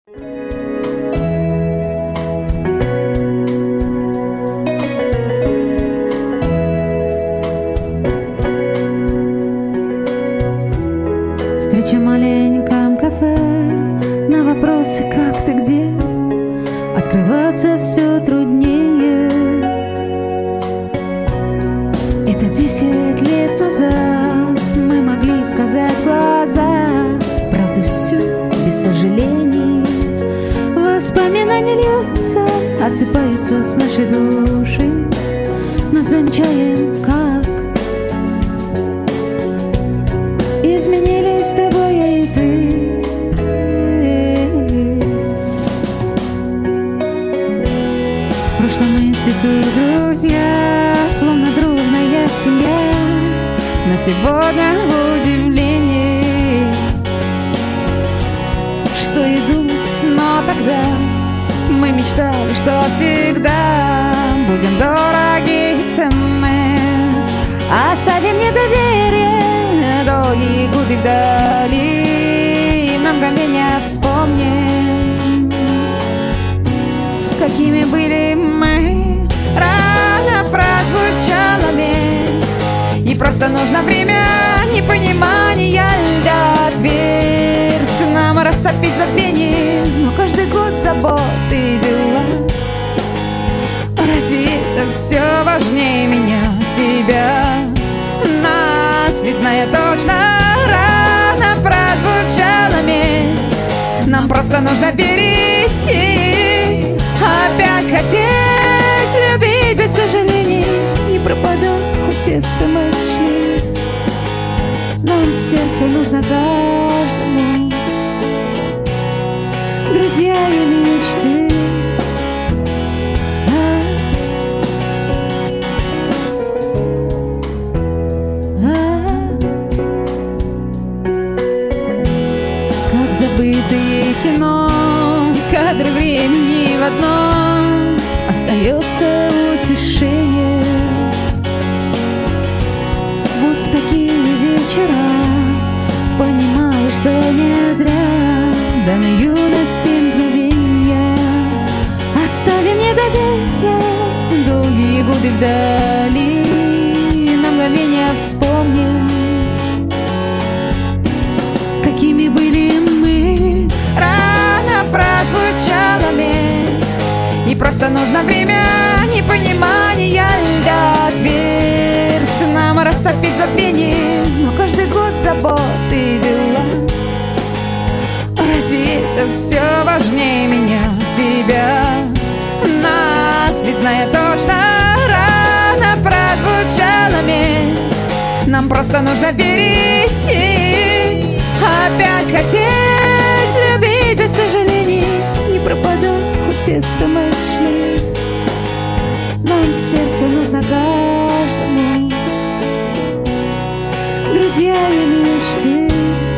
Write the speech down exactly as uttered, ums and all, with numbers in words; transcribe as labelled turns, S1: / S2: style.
S1: Встреча в маленьком кафе, на вопросы «как ты, где?» открываться все труднее. Это десять лет назад мы могли сказать в глаза правду всю, без сожалений. Воспоминания льются, осыпаются с нашей души, но замечаем, как изменились с тобой я и ты. В прошлом институт друзья, словно дружная семья, но сегодня в удивлении, что и думать, но тогда мы мечтали, что всегда будем дороги и ценны. Оставим недоверие, долгие годы вдали, на мгновение вспомним, какими были мы. Рано прозвучала медь, и просто нужно время непонимания льда. Дверцы нам растопить забвение, но каждый год заботы и дела. Разве это все важнее меня, тебя? Нас ведь знаю точно, рано прозвучала медь. Нам просто нужно перейти, опять хотеть любить без сожалений. Не пропадал, хоть и смышли, нам в сердце нужно каждому друзья и мечты. Забытые кино, кадры времени в одном, остается утешение. Вот в такие вечера понимаю, что не зря даны юности мгновенья. Оставим недоверие, долгие годы вдали, на мгновение вспомним, какими были мы. Рано прозвучала медь, и просто нужно время непонимания льда. Дверцы нам растопить забвение, но каждый год заботы и дела. Разве это все важнее меня, тебя? Нас ведь знаю точно, рано прозвучала медь. Нам просто нужно перейти, опять хотеть любить без сожалений. Не пропадал, хоть и смышли, нам в сердце нужно каждому друзья и мечты.